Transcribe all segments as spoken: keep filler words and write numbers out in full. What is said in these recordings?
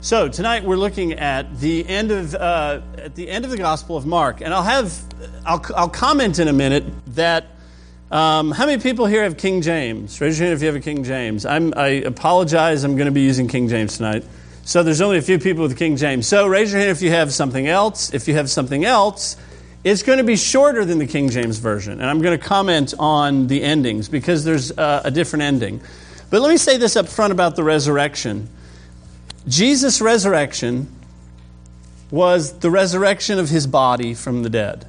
So tonight we're looking at the end of uh, at the end of the Gospel of Mark, and I'll have I'll I'll comment in a minute that um, how many people here have King James? Raise your hand if you have a King James. I'm I apologize. I'm going to be using King James tonight, so there's only a few people with King James. So raise your hand if you have something else. If you have something else, it's going to be shorter than the King James version, and I'm going to comment on the endings because there's uh, a different ending. But let me say this up front about the resurrection. Jesus' resurrection was the resurrection of his body from the dead.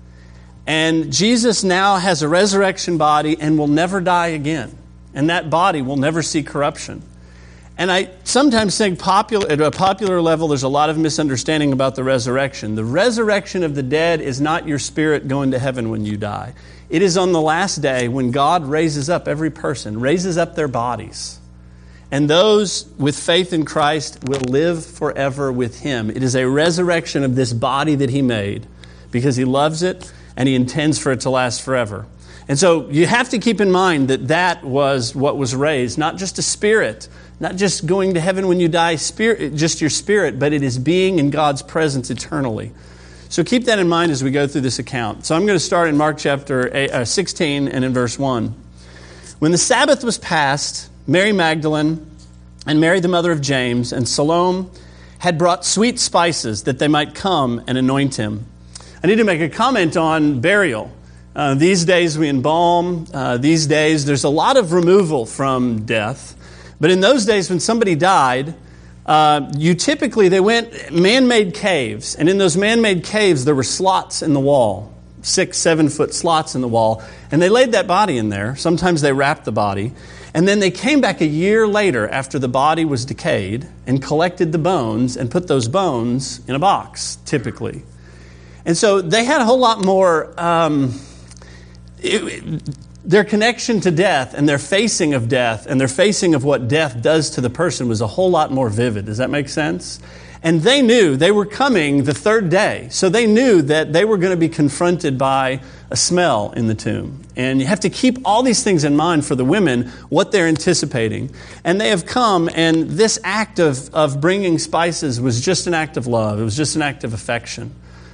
And Jesus now has a resurrection body and will never die again. And that body will never see corruption. And I sometimes think popular, at a popular level, there's a lot of misunderstanding about the resurrection. The resurrection of the dead is not your spirit going to heaven when you die. It is on the last day when God raises up every person, raises up their bodies. And those with faith in Christ will live forever with him. It is a resurrection of this body that he made because he loves it and he intends for it to last forever. And so you have to keep in mind that that was what was raised, not just a spirit, not just going to heaven when you die, spirit, just your spirit, but it is being in God's presence eternally. So keep that in mind as we go through this account. So I'm going to start in Mark chapter sixteen and in verse one. When the Sabbath was past, Mary Magdalene and Mary the mother of James and Salome had brought sweet spices that they might come and anoint him. I need to make a comment on burial. Uh, these days we embalm. Uh, these days there's a lot of removal from death. But in those days when somebody died, uh, you typically, they went man-made caves. And in those man-made caves there were slots in the wall, six, seven-foot slots in the wall. And they laid that body in there. Sometimes they wrapped the body. And then they came back a year later after the body was decayed and collected the bones and put those bones in a box, typically. And so they had a whole lot more, um, it, their connection to death and their facing of death and their facing of what death does to the person was a whole lot more vivid. Does that make sense? And they knew they were coming the third day. So they knew that they were going to be confronted by a smell in the tomb. And you have to keep all these things in mind for the women, what they're anticipating. And they have come, and this act of, of bringing spices was just an act of love. It was just an act of affection.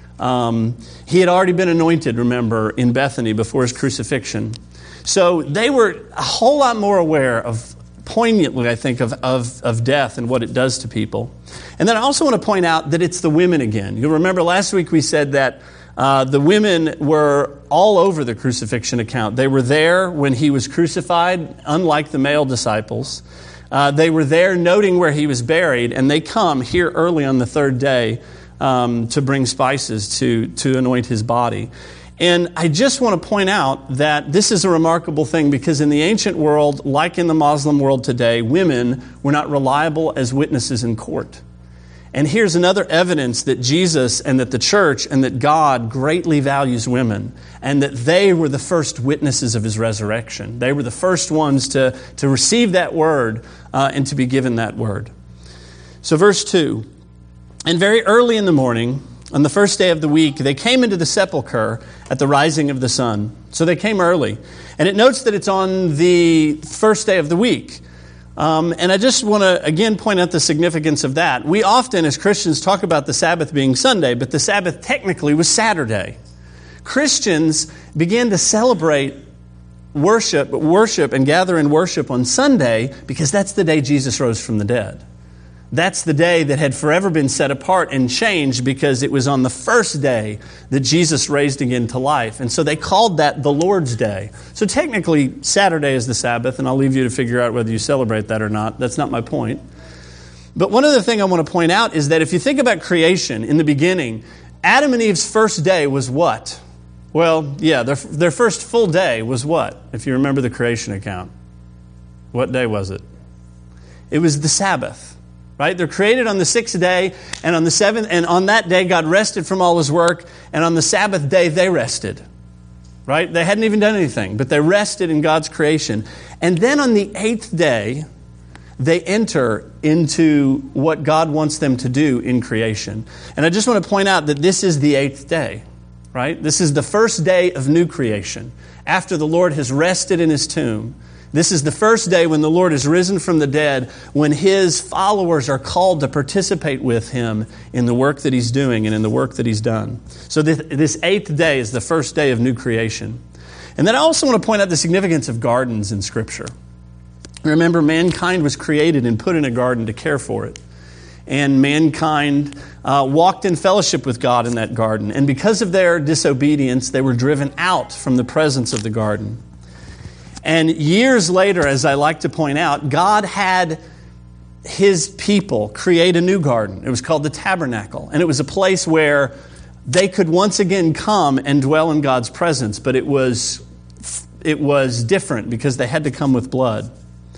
Um, he had already been anointed, remember, in Bethany before his crucifixion. So they were a whole lot more aware of, poignantly, I think, of, of, of death and what it does to people. And then I also want to point out that it's the women again. You'll remember last week we said that uh, the women were all over the crucifixion account. They were there when he was crucified, unlike the male disciples. Uh, they were there noting where he was buried, and they come here early on the third day um, to bring spices to, to anoint his body. And I just want to point out that this is a remarkable thing because in the ancient world, like in the Muslim world today, women were not reliable as witnesses in court. And here's another evidence that Jesus and that the church and that God greatly values women and that they were the first witnesses of his resurrection. They were the first ones to, to receive that word uh, and to be given that word. So verse two, and very early in the morning, on the first day of the week, they came into the sepulchre at the rising of the sun. So they came early. And it notes that it's on the first day of the week. Um, and I just want to, again, point out the significance of that. We often, as Christians, talk about the Sabbath being Sunday, but the Sabbath technically was Saturday. Christians began to celebrate worship, worship and gather in worship on Sunday because that's the day Jesus rose from the dead. That's the day that had forever been set apart and changed because it was on the first day that Jesus raised again to life. And so they called that the Lord's Day. So technically, Saturday is the Sabbath, and I'll leave you to figure out whether you celebrate that or not. That's not my point. But one other thing I want to point out is that if you think about creation in the beginning, Adam and Eve's first day was what? Well, yeah, their, their first full day was what? If you remember the creation account. What day was it? It was the Sabbath. Right? They're created on the sixth day, and on the seventh, and on that day God rested from all his work, and on the Sabbath day they rested. Right? They hadn't even done anything, but they rested in God's creation. And then on the eighth day, they enter into what God wants them to do in creation. And I just want to point out that this is the eighth day. Right? This is the first day of new creation. After the Lord has rested in his tomb, This is the first day when the Lord is risen from the dead, when His followers are called to participate with Him in the work that He's doing and in the work that He's done. So this, this eighth day is the first day of new creation. And then I also want to point out the significance of gardens in Scripture. Remember, mankind was created and put in a garden to care for it. And mankind uh, walked in fellowship with God in that garden. And because of their disobedience, they were driven out from the presence of the garden. And years later, as I like to point out, God had His people create a new garden. It was called the tabernacle. And it was a place where they could once again come and dwell in God's presence. But it was, it was different because they had to come with blood.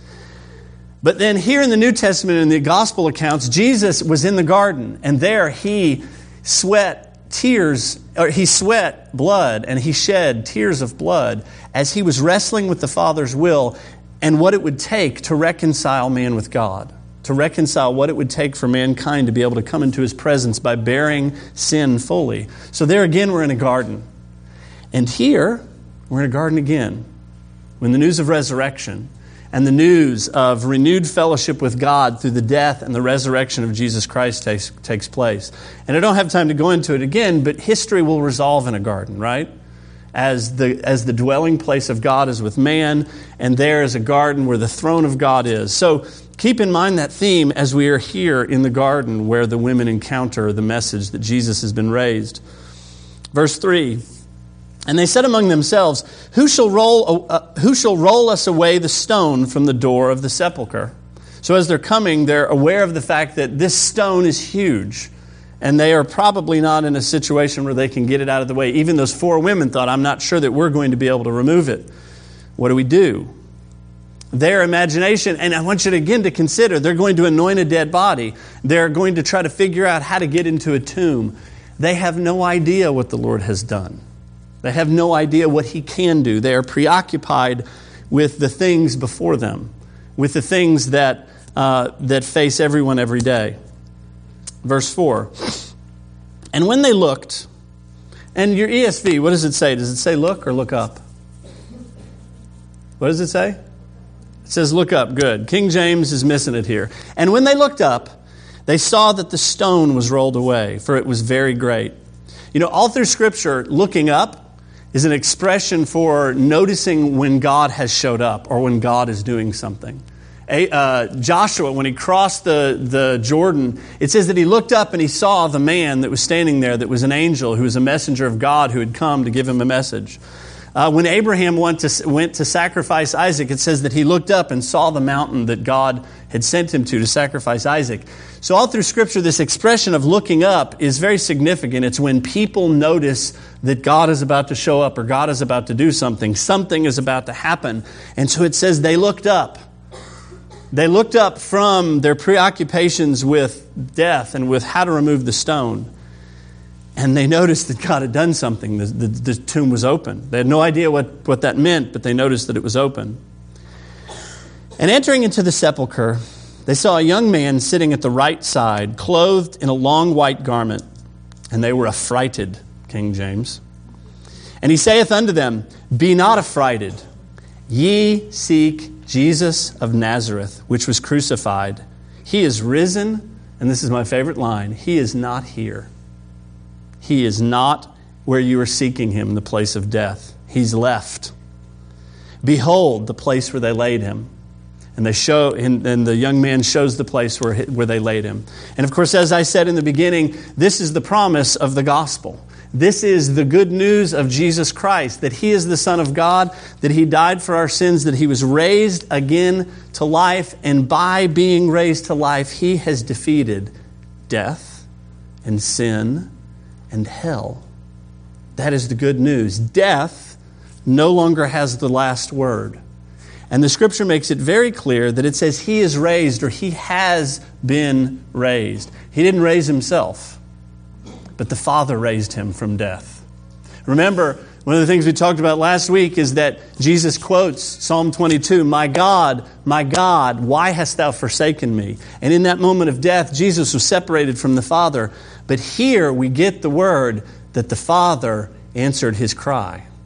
But then here in the New Testament, in the gospel accounts, Jesus was in the garden. And there He sweat tears, or He sweat blood, and He shed tears of blood as He was wrestling with the Father's will and what it would take to reconcile man with God, to reconcile what it would take for mankind to be able to come into His presence by bearing sin fully. So there again, we're in a garden. And here, we're in a garden again, when the news of resurrection and the news of renewed fellowship with God through the death and the resurrection of Jesus Christ takes, takes place. And I don't have time to go into it again, but history will resolve in a garden, right? As the, as the dwelling place of God is with man, and there is a garden where the throne of God is. So keep in mind that theme as we are here in the garden where the women encounter the message that Jesus has been raised. Verse three, and they said among themselves, Who shall roll, uh, who shall roll us away the stone from the door of the sepulchre? So as they're coming, they're aware of the fact that this stone is huge, and they are probably not in a situation where they can get it out of the way. Even those four women thought, I'm not sure that we're going to be able to remove it. What do we do? Their imagination, and I want you to again to consider, they're going to anoint a dead body. They're going to try to figure out how to get into a tomb. They have no idea what the Lord has done. They have no idea what He can do. They are preoccupied with the things before them, with the things that uh, that face everyone every day. Verse four, and when they looked, and your E S V, what does it say? Does it say look or look up? What does it say? It says look up, good. King James is missing it here. And when they looked up, they saw that the stone was rolled away, for it was very great. You know, all through Scripture, looking up is an expression for noticing when God has showed up or when God is doing something. A, uh, Joshua, when he crossed the, the Jordan, it says that he looked up and he saw the man that was standing there that was an angel who was a messenger of God who had come to give him a message. Uh, when Abraham went to, went to sacrifice Isaac, it says that he looked up and saw the mountain that God had sent him to to sacrifice Isaac. So all through Scripture, this expression of looking up is very significant. It's when people notice that God is about to show up or God is about to do something. Something is about to happen. And so it says they looked up. They looked up from their preoccupations with death and with how to remove the stone. And they noticed that God had done something. The, the, the tomb was open. They had no idea what, what that meant, but they noticed that it was open. And entering into the sepulchre, they saw a young man sitting at the right side, clothed in a long white garment. And they were affrighted, King James. And he saith unto them, Be not affrighted. Ye seek Jesus of Nazareth, which was crucified. He is risen, and this is my favorite line, He is not here. He is not where you are seeking Him, the place of death. He's left. Behold, the place where they laid Him. And they show, and, and the young man shows the place where, where they laid Him. And of course, as I said in the beginning, this is the promise of the gospel. This is the good news of Jesus Christ, that He is the Son of God, that He died for our sins, that He was raised again to life, and by being raised to life, He has defeated death and sin and hell. That is the good news. Death no longer has the last word. And the Scripture makes it very clear that it says He is raised, or He has been raised. He didn't raise Himself, but the Father raised Him from death. Remember, one of the things we talked about last week is that Jesus quotes Psalm twenty-two, My God, my God, why hast Thou forsaken me? And in that moment of death, Jesus was separated from the Father. But here we get the word that the Father answered His cry.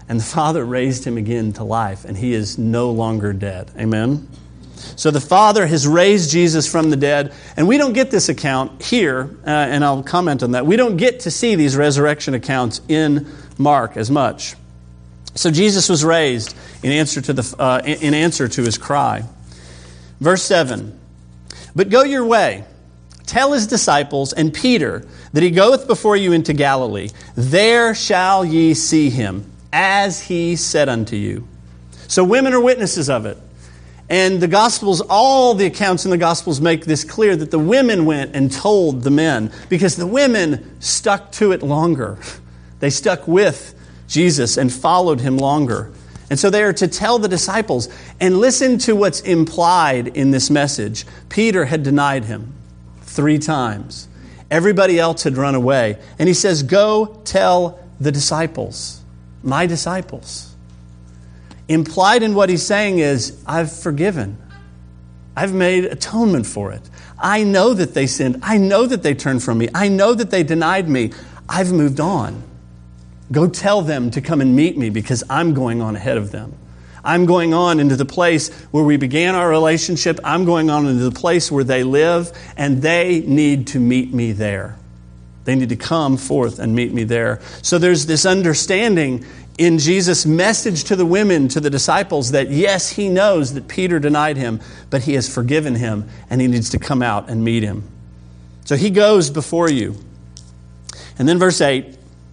And the Father raised him again to life, and he is no longer dead. Amen? So the Father has raised Jesus from the dead, and we don't get this account here, uh, and I'll comment on that. We don't get to see these resurrection accounts in Mark as much. So Jesus was raised in answer to the uh, in answer to his cry. Verse seven, but go your way, tell his disciples and Peter that he goeth before you into Galilee. There shall ye see him, as he said unto you. So women are witnesses of it. And the Gospels, all the accounts in the Gospels make this clear, that the women went and told the men, because the women stuck to it longer. They stuck with Jesus and followed him longer. And so they are to tell the disciples. And listen to what's implied in this message. Peter had denied him three times. Everybody else had run away. And he says, go tell the disciples, my disciples. Implied in what he's saying is, I've forgiven. I've made atonement for it. I know that they sinned. I know that they turned from me. I know that they denied me. I've moved on. Go tell them to come and meet me, because I'm going on ahead of them. I'm going on into the place where we began our relationship. I'm going on into the place where they live, and they need to meet me there. They need to come forth and meet me there. So there's this understanding in Jesus' message to the women, to the disciples, that yes, he knows that Peter denied him, but he has forgiven him, and he needs to come out and meet him. So he goes before you. And then verse eight,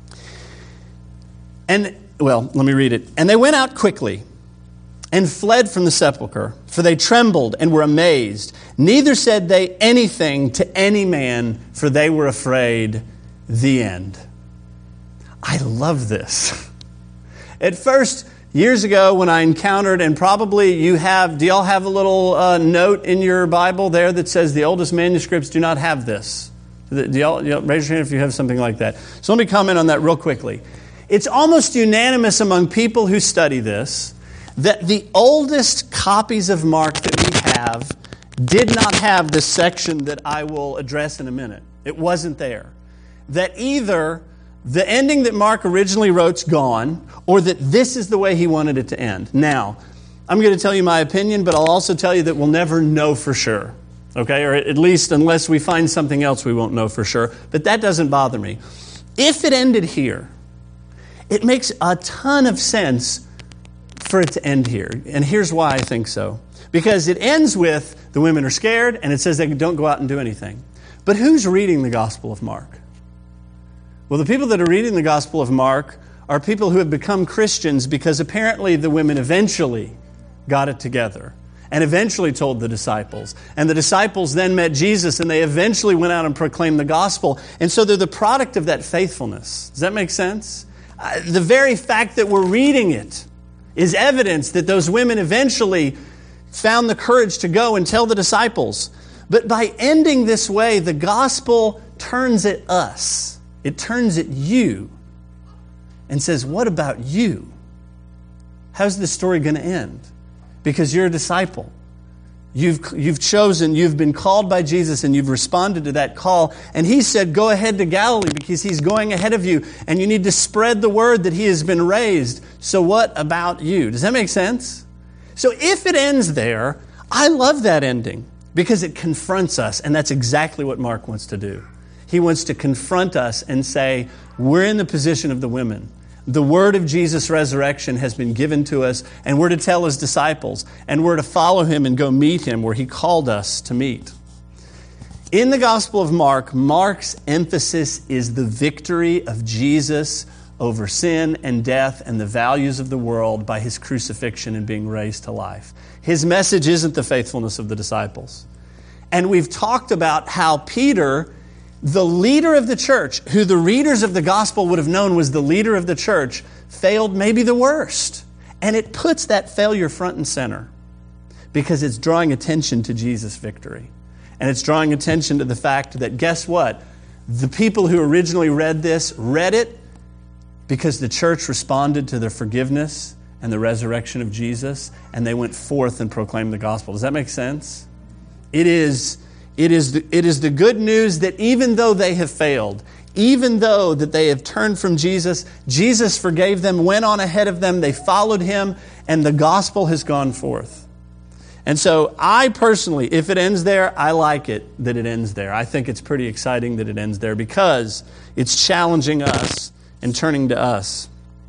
and, well, let me read it. And they went out quickly and fled from the sepulchre, for they trembled and were amazed. Neither said they anything to any man, for they were afraid. The end. I love this. At first, years ago when I encountered, and probably you have, do y'all have a little uh, note in your Bible there that says the oldest manuscripts do not have this? Do y'all, do y'all raise your hand if you have something like that? So let me comment on that real quickly. It's almost unanimous among people who study this that the oldest copies of Mark that we have did not have this section that I will address in a minute. It wasn't there. That either the ending that Mark originally wrote's gone, or that this is the way he wanted it to end. Now, I'm going to tell you my opinion, but I'll also tell you that we'll never know for sure. Okay? Or at least unless we find something else, we won't know for sure. But that doesn't bother me. If it ended here, it makes a ton of sense for it to end here. And here's why I think so. Because it ends with the women are scared, and it says they don't go out and do anything. But who's reading the Gospel of Mark? Well, the people that are reading the Gospel of Mark are people who have become Christians because apparently the women eventually got it together and eventually told the disciples. And the disciples then met Jesus, and they eventually went out and proclaimed the gospel. And so they're the product of that faithfulness. Does that make sense? Uh, the very fact that we're reading it is evidence that those women eventually found the courage to go and tell the disciples. But by ending this way, the gospel turns at us. It turns at you and says, what about you? How's this story going to end? Because you're a disciple. You've, you've chosen, you've been called by Jesus, and you've responded to that call. And he said, go ahead to Galilee because he's going ahead of you. And you need to spread the word that he has been raised. So what about you? Does that make sense? So if it ends there, I love that ending because it confronts us. And that's exactly what Mark wants to do. He wants to confront us and say, we're in the position of the women. The word of Jesus' resurrection has been given to us, and we're to tell his disciples, and we're to follow him and go meet him where he called us to meet. In the Gospel of Mark, Mark's emphasis is the victory of Jesus over sin and death and the values of the world by his crucifixion and being raised to life. His message isn't the faithfulness of the disciples. And we've talked about how Peter, the leader of the church, who the readers of the gospel would have known was the leader of the church, failed maybe the worst. And it puts that failure front and center because it's drawing attention to Jesus' victory. And it's drawing attention to the fact that, guess what? The people who originally read this read it because the church responded to the forgiveness and the resurrection of Jesus, and they went forth and proclaimed the gospel. Does that make sense? It is... It is, the, it is the good news that even though they have failed, Even though that they have turned from Jesus, Jesus forgave them, went on ahead of them, they followed him, and the gospel has gone forth. And so I personally, if it ends there, I like it that it ends there. I think it's pretty exciting that it ends there because it's challenging us and turning to us.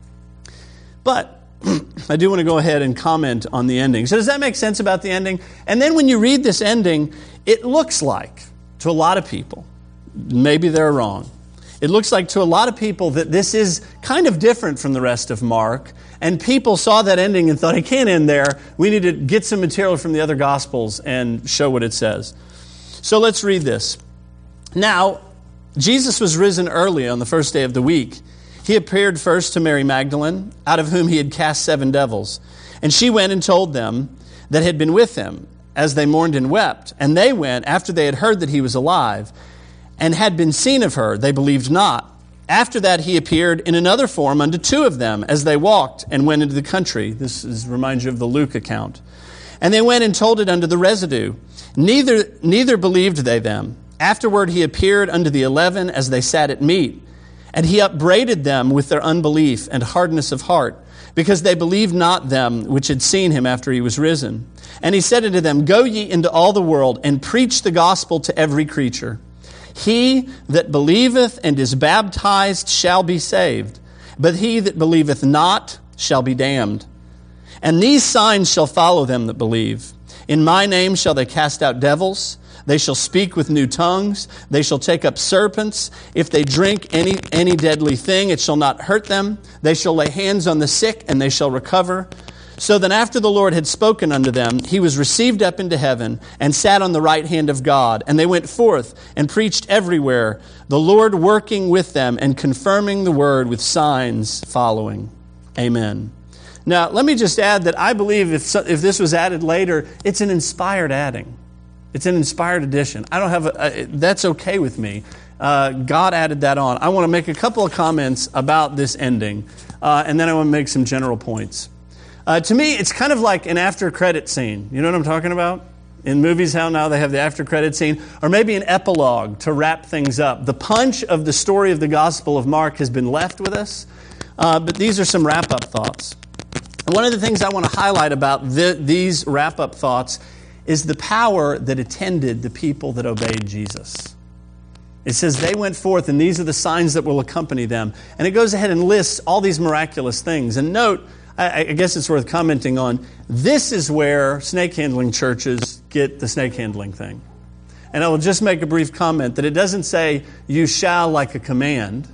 But I do want to go ahead and comment on the ending. So does that make sense about the ending? And then when you read this ending, it looks like, to a lot of people, maybe they're wrong, it looks like to a lot of people that this is kind of different from the rest of Mark. And people saw that ending and thought, it can't end there. We need to get some material from the other Gospels and show what it says. So let's read this. Now, Jesus was risen early on the first day of the week. He appeared first to Mary Magdalene, out of whom he had cast seven devils. And she went and told them that had been with him, as they mourned and wept. And they went, after they had heard that he was alive, and had been seen of her, they believed not. After that he appeared in another form unto two of them, as they walked and went into the country. This is, reminds you of the Luke account. And they went and told it unto the residue. Neither, neither believed they them. Afterward he appeared unto the eleven, as they sat at meat. And he upbraided them with their unbelief and hardness of heart, because they believed not them which had seen him after he was risen. And he said unto them, Go ye into all the world, and preach the gospel to every creature. He that believeth and is baptized shall be saved, but he that believeth not shall be damned. And these signs shall follow them that believe. In my name shall they cast out devils. They shall speak with new tongues. They shall take up serpents. If they drink any, any deadly thing, it shall not hurt them. They shall lay hands on the sick, and they shall recover. So then after the Lord had spoken unto them, he was received up into heaven and sat on the right hand of God. And they went forth and preached everywhere, the Lord working with them and confirming the word with signs following. Amen. Now, let me just add that I believe if if this was added later, it's an inspired adding. It's an inspired addition. I don't have a, a that's okay with me. Uh, God added that on. I want to make a couple of comments about this ending, uh, and then I want to make some general points. Uh, to me, it's kind of like an after-credit scene. You know what I'm talking about? In movies, how now they have the after-credit scene, or maybe an epilogue to wrap things up. The punch of the story of the Gospel of Mark has been left with us, uh, but these are some wrap-up thoughts. And one of the things I want to highlight about the, these wrap-up thoughts is the power that attended the people that obeyed Jesus. It says they went forth, and these are the signs that will accompany them. And it goes ahead and lists all these miraculous things. And note, I guess it's worth commenting on, this is where snake handling churches get the snake handling thing. And I will just make a brief comment that it doesn't say, you shall like a command,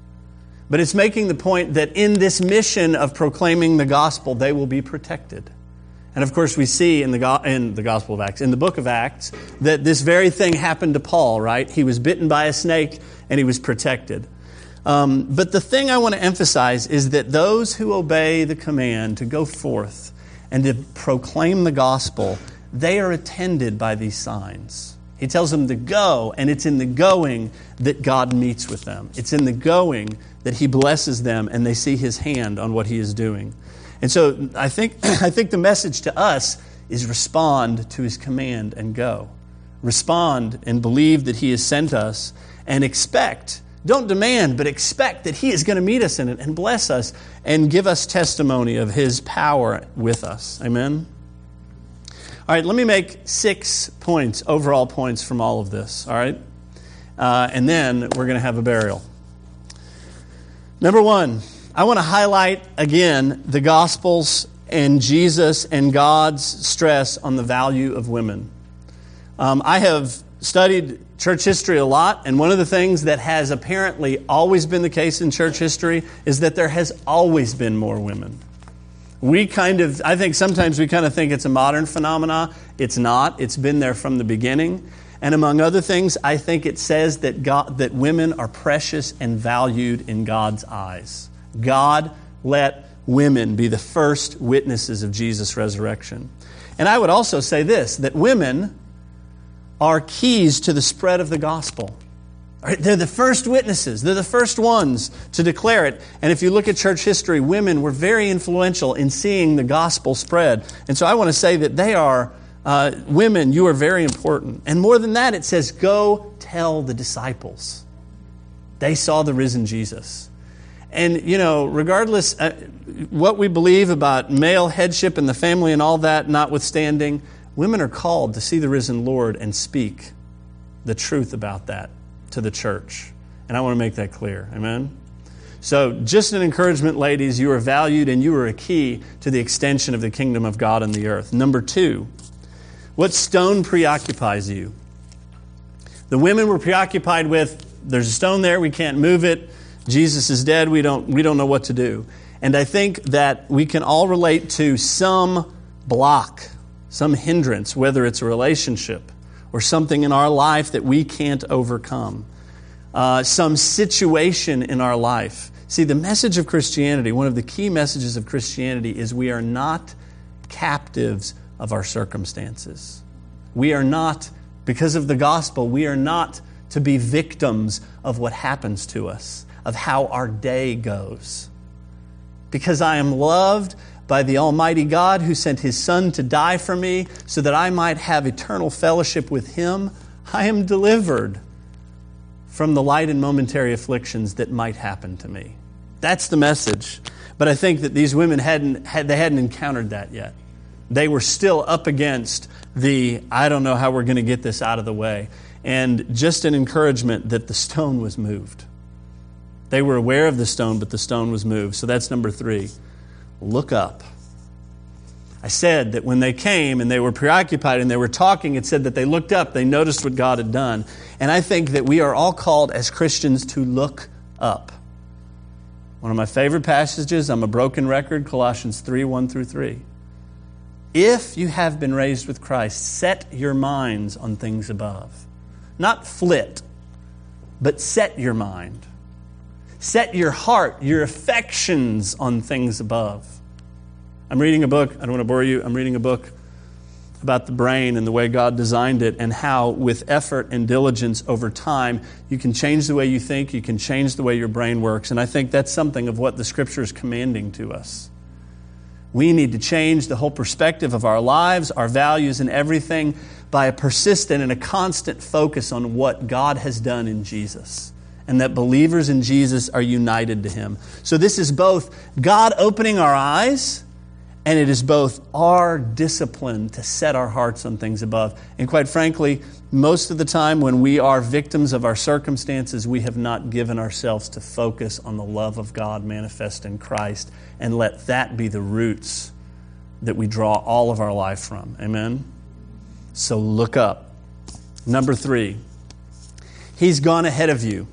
but it's making the point that in this mission of proclaiming the gospel, they will be protected. And of course we see in the, go- in the Gospel of Acts, in the book of Acts, that this very thing happened to Paul, right? He was bitten by a snake and he was protected. Um, but the thing I want to emphasize is that those who obey the command to go forth and to proclaim the gospel, they are attended by these signs. He tells them to go, and it's in the going that God meets with them. It's in the going that he blesses them and they see his hand on what he is doing. And so I think I think the message to us is respond to his command and go. Respond and believe that he has sent us, and expect. Don't demand, but expect that he is going to meet us in it and bless us and give us testimony of his power with us. Amen? All right, let me make six points, overall points from all of this. All right? Uh, and then we're going to have a burial. Number one, I want to highlight again the Gospels and Jesus and God's stress on the value of women. Um, I have studied church history a lot, and one of the things that has apparently always been the case in church history is that there has always been more women. We kind of, I think sometimes we kind of think it's a modern phenomenon. It's not. It's been there from the beginning. And among other things, I think it says that God, that women are precious and valued in God's eyes. God let women be the first witnesses of Jesus' resurrection. And I would also say this, that women are keys to the spread of the gospel. Right? They're the first witnesses. They're the first ones to declare it. And if you look at church history, women were very influential in seeing the gospel spread. And so I want to say that they are, uh, women, you are very important. And more than that, it says, go tell the disciples. They saw the risen Jesus. And, you know, regardless uh, what we believe about male headship in the family and all that notwithstanding, women are called to see the risen Lord and speak the truth about that to the church. And I want to make that clear. Amen? So just an encouragement, ladies, you are valued and you are a key to the extension of the kingdom of God in the earth. Number two, what stone preoccupies you? The women were preoccupied with, there's a stone there, we can't move it. Jesus is dead, we don't, we don't know what to do. And I think that we can all relate to some block, some hindrance, whether it's a relationship or something in our life that we can't overcome. Uh, some situation in our life. See, the message of Christianity, one of the key messages of Christianity is we are not captives of our circumstances. We are not, because of the gospel, we are not to be victims of what happens to us, of how our day goes. Because I am loved by the Almighty God who sent His Son to die for me so that I might have eternal fellowship with Him, I am delivered from the light and momentary afflictions that might happen to me. That's the message. But I think that these women hadn't had, they hadn't encountered that yet. They were still up against the, I don't know how we're going to get this out of the way. And just an encouragement that the stone was moved. They were aware of the stone, but the stone was moved. So that's number three. Look up. I said that when they came and they were preoccupied and they were talking, it said that they looked up, they noticed what God had done. And I think that we are all called as Christians to look up. One of my favorite passages, I'm a broken record, Colossians three, one through three. If you have been raised with Christ, set your minds on things above. Not flit, but set your mind. Set your heart, your affections on things above. I'm reading a book, I don't want to bore you, I'm reading a book about the brain and the way God designed it and how with effort and diligence over time you can change the way you think, you can change the way your brain works. And I think that's something of what the Scripture is commanding to us. We need to change the whole perspective of our lives, our values, and everything by a persistent and a constant focus on what God has done in Jesus. And that believers in Jesus are united to Him. So this is both God opening our eyes, and it is both our discipline to set our hearts on things above. And quite frankly, most of the time when we are victims of our circumstances, we have not given ourselves to focus on the love of God manifest in Christ and let that be the roots that we draw all of our life from. Amen? So look up. Number three, He's gone ahead of you.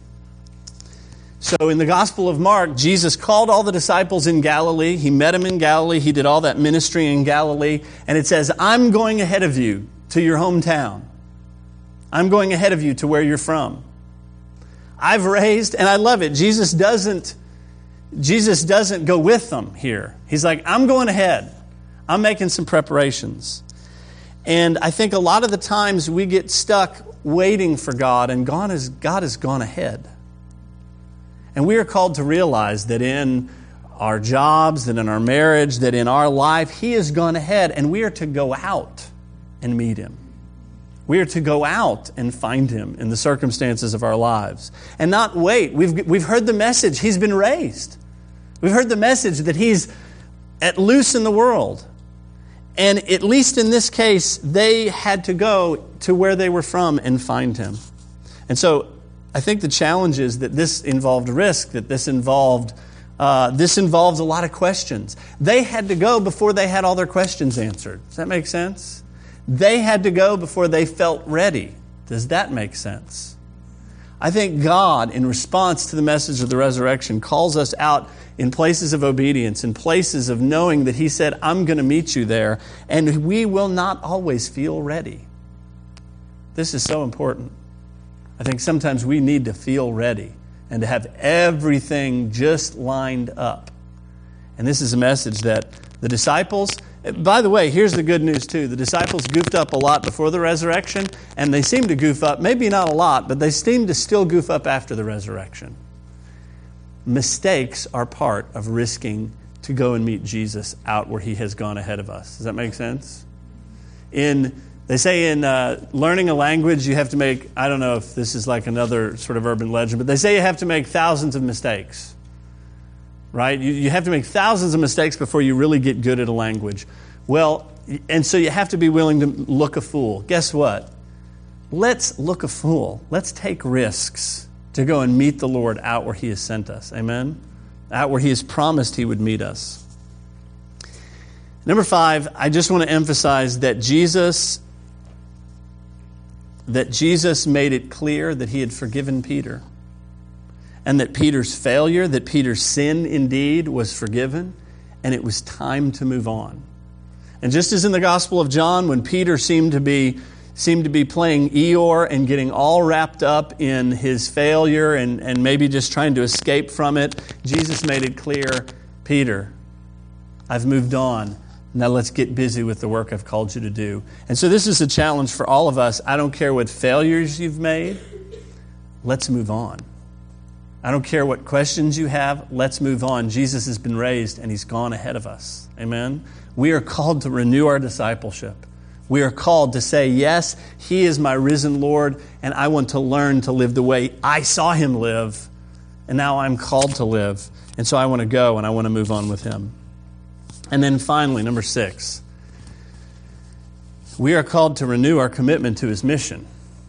So in the Gospel of Mark, Jesus called all the disciples in Galilee. He met them in Galilee. He did all that ministry in Galilee. And it says, I'm going ahead of you to your hometown. I'm going ahead of you to where you're from. I've raised, and I love it, Jesus doesn't, Jesus doesn't go with them here. He's like, I'm going ahead. I'm making some preparations. And I think a lot of the times we get stuck waiting for God, and God has, God has gone ahead. And we are called to realize that in our jobs, that in our marriage, that in our life, He has gone ahead, and we are to go out and meet Him. We are to go out and find Him in the circumstances of our lives and not wait. We've, we've heard the message. He's been raised. We've heard the message that He's at loose in the world. And at least in this case, they had to go to where they were from and find Him. And so I think the challenge is that this involved risk, that this involved uh, this involves a lot of questions. They had to go before they had all their questions answered. Does that make sense? They had to go before they felt ready. Does that make sense? I think God, in response to the message of the resurrection, calls us out in places of obedience, in places of knowing that He said, I'm going to meet you there, and we will not always feel ready. This is so important. I think sometimes we need to feel ready and to have everything just lined up. And this is a message that the disciples, by the way, here's the good news too. The disciples goofed up a lot before the resurrection, and they seem to goof up, maybe not a lot, but they seem to still goof up after the resurrection. Mistakes are part of risking to go and meet Jesus out where He has gone ahead of us. Does that make sense? In They say in uh, learning a language, you have to make, I don't know if this is like another sort of urban legend, but they say you have to make thousands of mistakes, right? You, you have to make thousands of mistakes before you really get good at a language. Well, and so you have to be willing to look a fool. Guess what? Let's look a fool. Let's take risks to go and meet the Lord out where He has sent us. Amen? Out where He has promised He would meet us. Number five, I just want to emphasize that Jesus, that Jesus made it clear that He had forgiven Peter. And that Peter's failure, that Peter's sin indeed was forgiven, and it was time to move on. And just as in the Gospel of John, when Peter seemed to be seemed to be playing Eeyore and getting all wrapped up in his failure and, and maybe just trying to escape from it, Jesus made it clear, Peter, I've moved on. Now let's get busy with the work I've called you to do. And so this is a challenge for all of us. I don't care what failures you've made. Let's move on. I don't care what questions you have. Let's move on. Jesus has been raised and He's gone ahead of us. Amen? We are called to renew our discipleship. We are called to say, yes, He is my risen Lord, and I want to learn to live the way I saw Him live, and now I'm called to live. And so I want to go and I want to move on with Him. And then finally, number six, we are called to renew our commitment to His mission.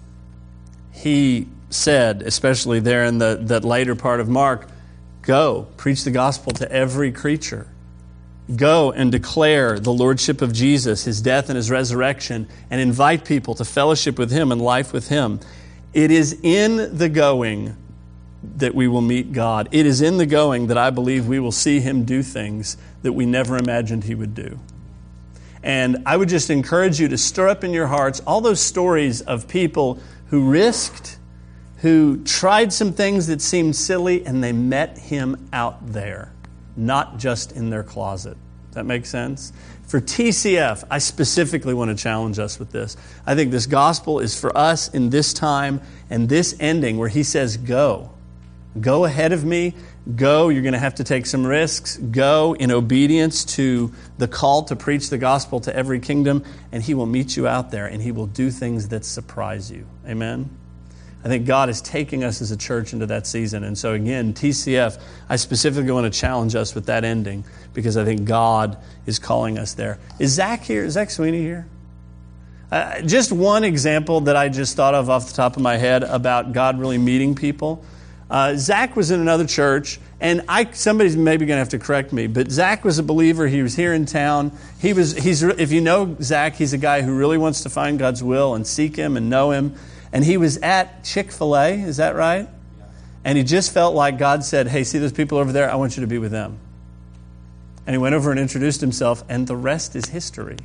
He said, especially there in the that later part of Mark, go, preach the gospel to every creature. Go and declare the lordship of Jesus, His death and His resurrection, and invite people to fellowship with Him and life with Him. It is in the going that we will meet God. It is in the going that I believe we will see Him do things that we never imagined He would do. And I would just encourage you to stir up in your hearts all those stories of people who risked, who tried some things that seemed silly, and they met Him out there, not just in their closet. Does that make sense? For T C F, I specifically want to challenge us with this. I think this gospel is for us in this time and this ending where He says, go. Go ahead of me. Go. You're going to have to take some risks. Go in obedience to the call to preach the gospel to every kingdom, and He will meet you out there, and He will do things that surprise you. Amen? I think God is taking us as a church into that season. And so again, T C F, I specifically want to challenge us with that ending because I think God is calling us there. Is Zach here? Is Zach Sweeney here? Uh, just one example that I just thought of off the top of my head about God really meeting people. Uh, Zach was in another church, and I somebody's maybe going to have to correct me, but Zach was a believer. He was here in town. He was. He's. If you know Zach, he's a guy who really wants to find God's will and seek Him and know Him. And he was at Chick-fil-A, is that right? Yeah. And he just felt like God said, hey, see those people over there? I want you to be with them. And he went over and introduced himself, and the rest is history.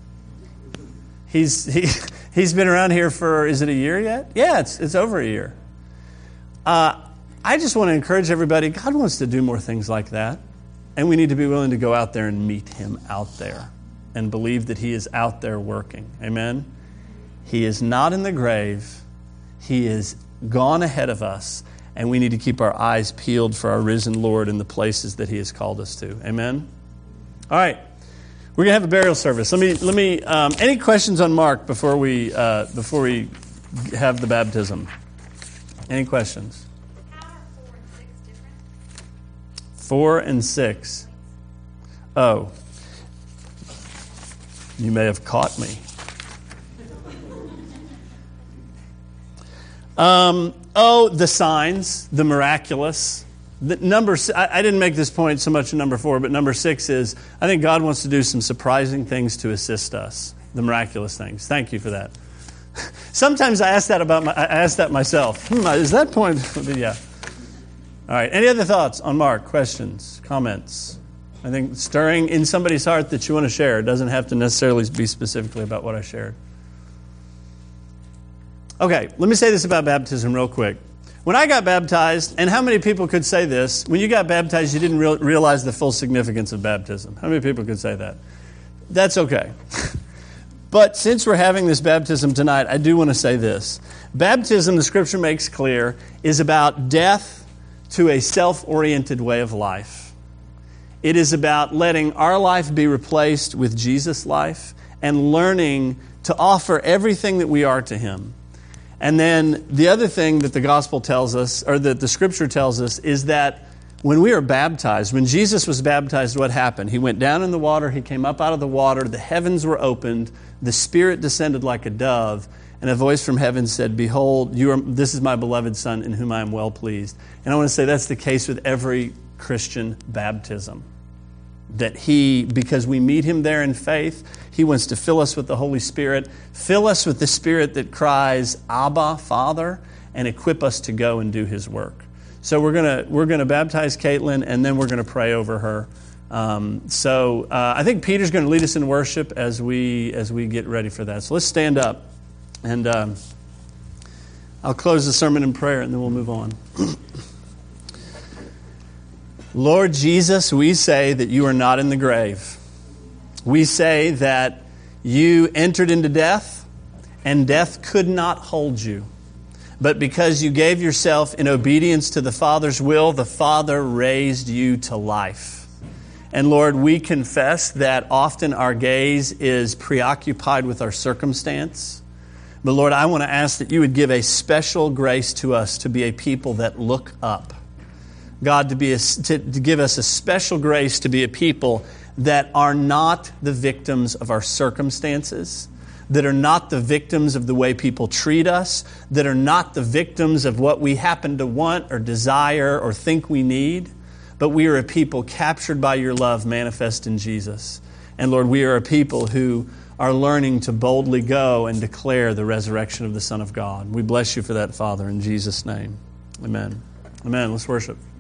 He's he, he's been around here for, is it a year yet? Yeah, it's it's over a year. Uh, I just want to encourage everybody, God wants to do more things like that. And we need to be willing to go out there and meet Him out there and believe that He is out there working. Amen? He is not in the grave. He is gone ahead of us, and we need to keep our eyes peeled for our risen Lord in the places that He has called us to. Amen? All right. We're going to have a burial service. Let me, let me, um, any questions on Mark before we, uh, before we have the baptism? Any questions? How are four and six different? Four and six. Oh. You may have caught me. Um, oh, the signs, the miraculous. The number, I, I didn't make this point so much in number four, but number six is, I think God wants to do some surprising things to assist us. The miraculous things. Thank you for that. Sometimes I ask that about my, I ask that myself. Hmm, is that point? Yeah. All right. Any other thoughts on Mark? Questions? Comments? I think stirring in somebody's heart that you want to share. It doesn't have to necessarily be specifically about what I shared. Okay, let me say this about baptism real quick. When I got baptized, and how many people could say this, when you got baptized, you didn't re- realize the full significance of baptism? How many people could say that? That's okay. But since we're having this baptism tonight, I do want to say this. Baptism, the Scripture makes clear, is about death to a self-oriented way of life. It is about letting our life be replaced with Jesus' life and learning to offer everything that we are to him. And then the other thing that the gospel tells us, or that the scripture tells us, is that when we are baptized, when Jesus was baptized, what happened? He went down in the water, he came up out of the water, the heavens were opened, the Spirit descended like a dove, and a voice from heaven said, "Behold, you are, this is my beloved Son in whom I am well pleased." And I want to say that's the case with every Christian baptism. That he, because we meet him there in faith, he wants to fill us with the Holy Spirit, fill us with the Spirit that cries, "Abba, Father," and equip us to go and do his work. So we're gonna we're gonna baptize Caitlin, and then we're gonna pray over her. Um, so uh, I think Peter's going to lead us in worship as we as we get ready for that. So let's stand up, and um, I'll close the sermon in prayer, and then we'll move on. Lord Jesus, we say that you are not in the grave. We say that you entered into death, and death could not hold you. But because you gave yourself in obedience to the Father's will, the Father raised you to life. And Lord, we confess that often our gaze is preoccupied with our circumstance. But Lord, I want to ask that you would give a special grace to us to be a people that look up. God, to be a, to, to give us a special grace to be a people that are not the victims of our circumstances, that are not the victims of the way people treat us, that are not the victims of what we happen to want or desire or think we need, but we are a people captured by your love manifest in Jesus. And Lord, we are a people who are learning to boldly go and declare the resurrection of the Son of God. We bless you for that, Father, in Jesus' name. Amen. Amen. Let's worship.